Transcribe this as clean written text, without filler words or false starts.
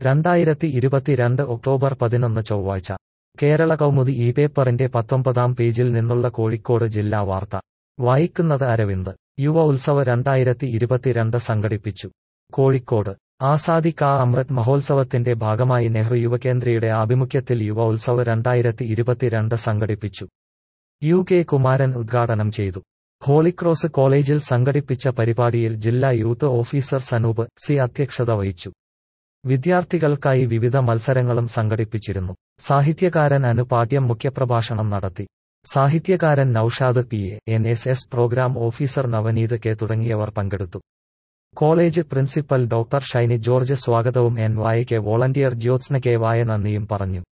2022 October 11 ചൊവ്വാഴ്ച കേരള കൗമുദി ഈ പേപ്പറിന്റെ 19-ാം പേജിൽ നിന്നുള്ള കോഴിക്കോട് ജില്ലാ വാർത്ത വായിക്കുന്നത് അരവിന്ദ്. യുവ ഉത്സവ് 2022 സംഘടിപ്പിച്ചു. കോഴിക്കോട് ആസാദി കാ അമൃത് മഹോത്സവത്തിന്റെ ഭാഗമായി നെഹ്റു യുവകേന്ദ്രയുടെ ആഭിമുഖ്യത്തിൽ യുവ ഉത്സവ് 2022 സംഘടിപ്പിച്ചു. കെ കുമാരൻ ഉദ്ഘാടനം ചെയ്തു. ഹോളിക്രോസ് കോളേജിൽ സംഘടിപ്പിച്ച പരിപാടിയിൽ ജില്ലാ യൂത്ത് ഓഫീസർ സനൂപ് സി അധ്യക്ഷത വഹിച്ചു. വിദ്യാർത്ഥികൾക്കായി വിവിധ മത്സരങ്ങളും സംഘടിപ്പിച്ചിരുന്നു. സാഹിത്യകാരൻ അനു പാട്യം മുഖ്യപ്രഭാഷണം നടത്തി. സാഹിത്യകാരൻ Noushad PA, NSS programme officer Navaneeth K തുടങ്ങിയവർ പങ്കെടുത്തു. College principal doctor Shiny George സ്വാഗതവും NYK വോളണ്ടിയർ ജ്യോത്സ്ന KY നന്ദിയും പറഞ്ഞു.